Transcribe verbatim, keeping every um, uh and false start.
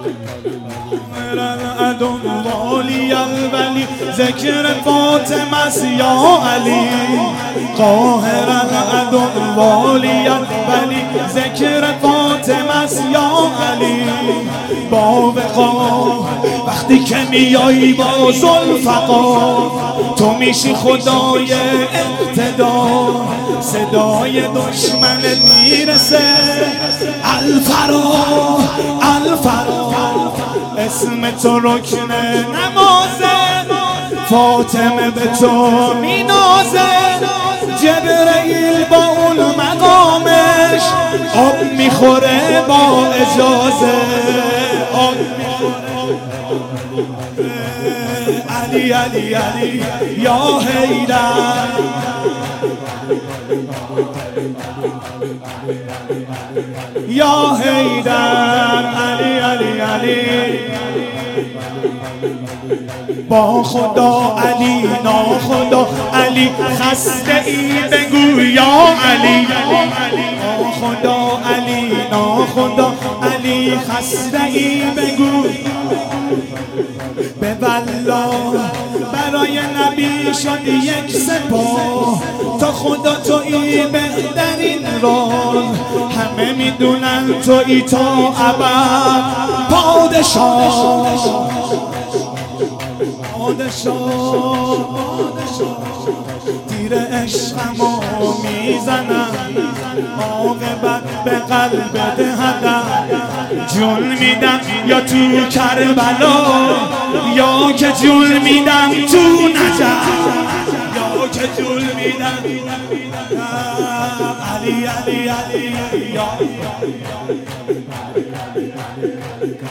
ادم والی الولی ذکر فاطمه است یا علی قاهرا ادم والی الولی ذکر فاطمه است یا علی با وقار وقتی که میایی با ذوالفقار تو میشی خدای اقتدار صدای دشمنت میرسه الفرا الفرا اسم تو رکن نمازه فاطمه به تو مینازه جبرئیل با اون مقامش آب میخوره با اجازه آب علی علی علی یا حیدر یا حیدر علی علی علی با خدا علی ناخدا علی خسته ای بگو یا علی با خدا علی ناخدا علی خسته ای بگو به والله برای نبی شد یک سپاه تا خدا تویی بهترین راز همه میدونن تویی تا ابد پادشاه پادشاه تیر عشقمو میزنم عاقبت به قلب دهدم جون میدم یا تو کربلا یا که جون میدم تو نجف یا که جون میدم علی علی علی